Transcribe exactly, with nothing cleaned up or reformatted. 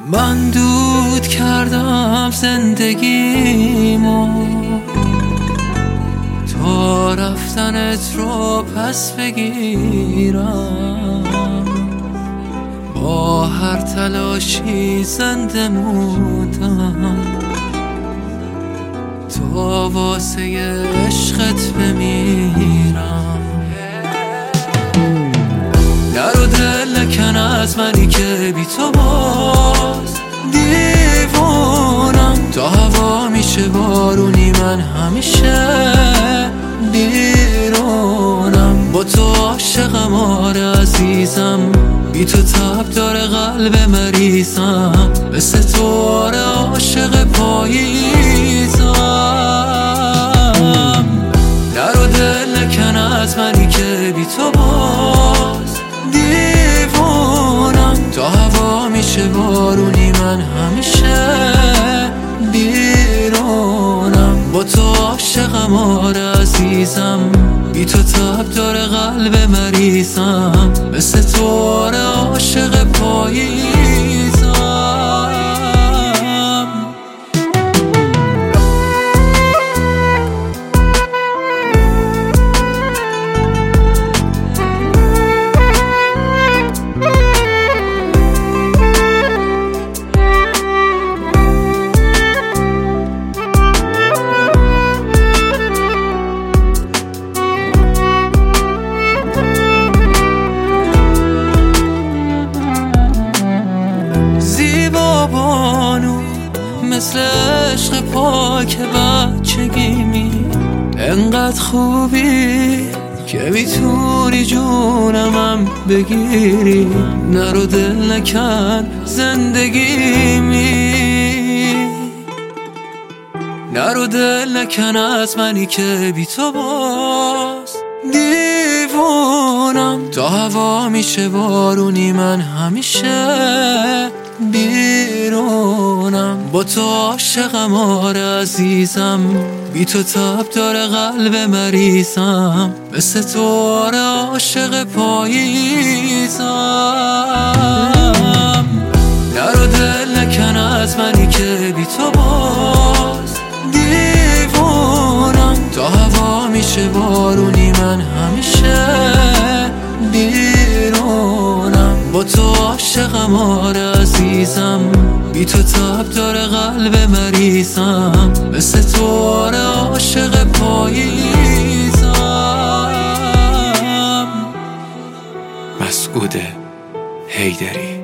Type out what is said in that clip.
من دود کردم زندگیمو تا رفتنت رو پس بگیرم، با هر تلاشی زنده موندم تا واسه عشقت بمیرم. در و دل نکن از منی که بی تو باز دیوونم، تا هوا میشه بارونی من همیشه بیرونم. با تو عاشقم آره عزیزم، بی تو تب داره قلب مریضم، مثل تو آره عاشق پاییزم. در و دل نکن از منی که بی تو باز دیوونم، تا هوا میشه بارونی من همیشه بیرونم. با تو عاشقم آره عزیزم، بی تو تب داره قلب مریضم، مثل تو آره عاشق پاییزم. مثل عشق پاک بچگیمی، انقدر خوبی که میتونی جونمم بگیری. نرو دل نکن زندگیمی، نرو دل نکن از منی که بی تو باز دیوونم، تا هوا میشه بارونی من همیشه بیرونم. با تو عاشقم آره عزیزم، بی تو تب داره قلب مریضم، مثل تو آره عاشق پاییزم. نرو دل نکن از منی که بی تو باز دیوونم، تا هوا میشه بارونی من همیشه بیرونم. با تو عاشقم آره عزیزم، بی تو تب داره قلب مریضم، مثل تو آره عاشق پاییزم. مسعود حیدری.